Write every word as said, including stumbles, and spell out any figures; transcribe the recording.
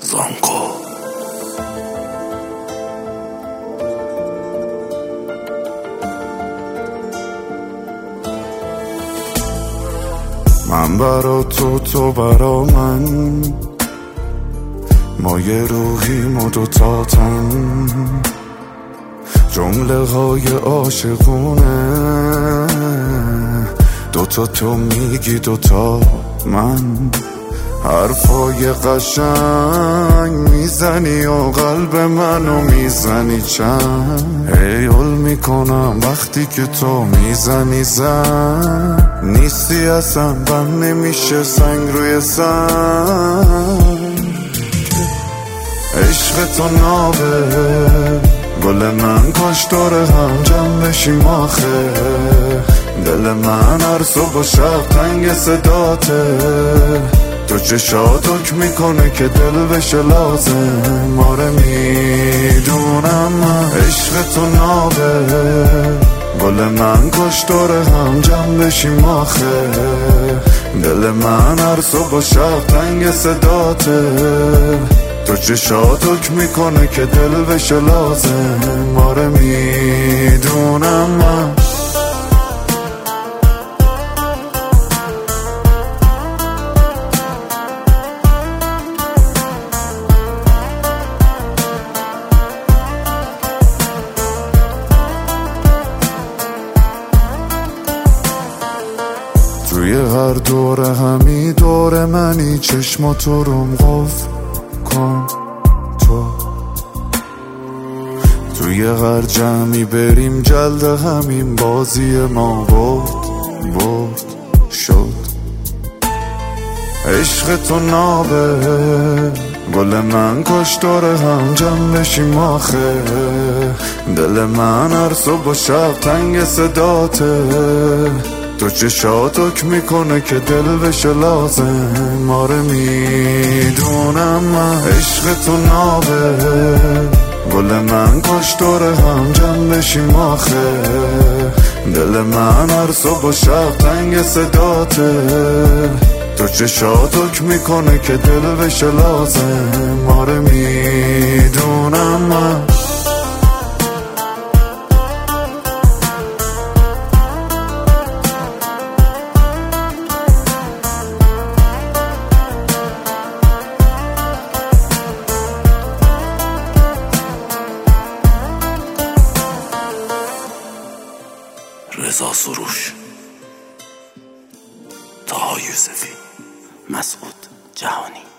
زانکو. من برا تو، تو برا من، ما یه روحیم و دوتا تن، جمله های عاشقونه، دوتا تو میگی دوتا من، حرفای قشنگ میزنی و قلب منو میزنی چند، هیول میکنم وقتی که تو میزنی زن، نیستی اصلا بند نمیشه سنگ روی سنگ، عشق تو نابه گل من، کاش داره هم جمع بشیم آخه، دل من هر صبح و شب تنگ صداته، تو چشات حکم میکنه که دل بشه لازم، آره میدونم من عشق تو نابه گل من، کاش داره هم جمع بشیم آخه، دل من هر صبح و شب تنگ صداته، تو چشات حکم میکنه که دل بشه لازم، آره میدونم من. توی هر دوره همی دور منی، چشماتو روم قفل کن تو، توی هر جمعی بریم جلد همین، بازی ما برد برد شد، عشق تو نابه گل من، کاش داره هم جمع بشیم آخه، دل من هر صبح و شب تنگ صداته، تو چشات حکم میکنه که دل بشه لازم، آره میدونم من عشق تو نابه گل من، کاش داره هم جمع بشیم آخه، دل من هر صبح و شب تنگ صداته، تو چشات حکم میکنه که دل بشه لازم، آره میدونم من. رضا سروش، طاها یوسفی، مسعود جهانی.